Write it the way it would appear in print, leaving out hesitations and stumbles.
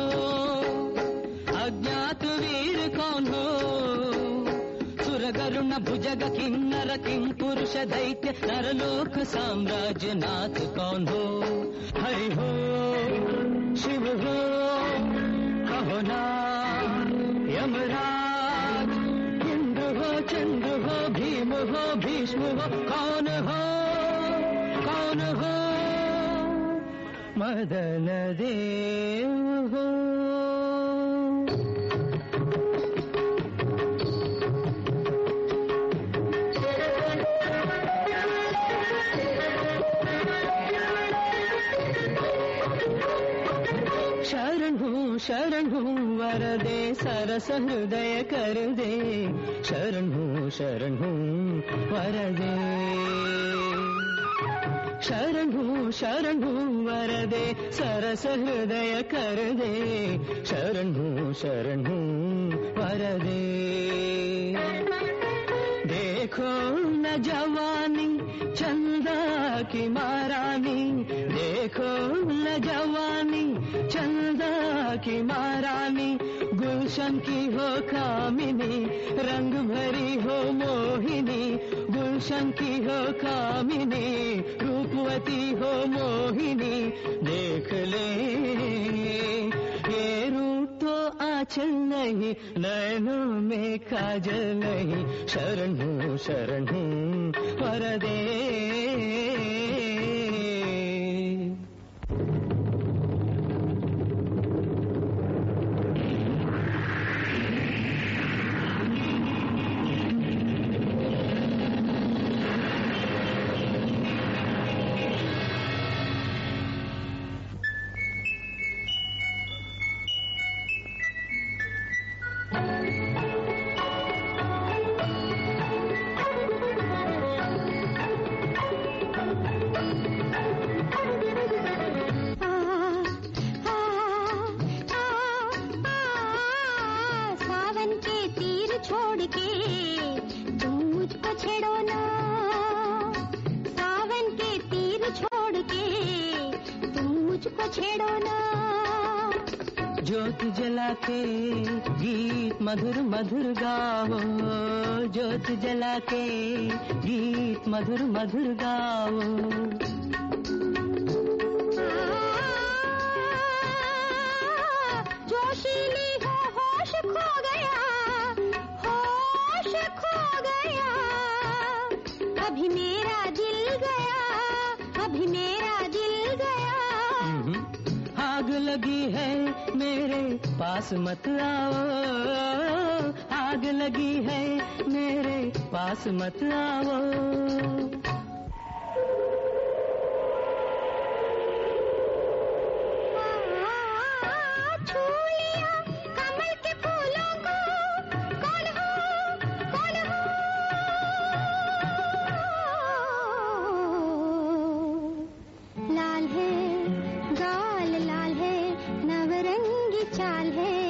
अज्ञात वीर कौन हो, सुरगरुण भुजग किन्नर किं पुरुष दैत्य नरलोक साम्राज्य नाथ कौन हो। हरि हो शिव हो कहो ना, यमराज इंद्र हो चंद्र हो भीम हो भीष्म हो, कौन हो कौन हो, मदन देव हो। शरण हूँ वरदे सरस हृदय कर दे, शरण हूँ वरदे, शरण हूँ वरदे सरस हृदय कर दे, शरण हूँ वरदे। देखो न जवानी चंदा की महारानी, देखो न जवानी चंदा की महारानी, गुलशन की हो कामिनी रंग भरी हो मोहिनी, गुलशन की हो कामिनी रूपवती हो मोहिनी। देख ले ये रूप तो आंचल नहीं, नैनों में काजल नहीं, शरण हूँ वरदे। छोड़ के तुम मुझको छेड़ो ना, सावन के तीर छोड़ के तुम मुझको छेड़ो ना। ज्योत जला के गीत मधुर मधुर गाओ, ज्योत जला के गीत मधुर मधुर गाओ। जोशीली हो होश खो गया, अभी मेरा दिल गया, अभी मेरा दिल गया। आग लगी है मेरे पास मत आओ, आग लगी है मेरे पास मत आओ। चाल है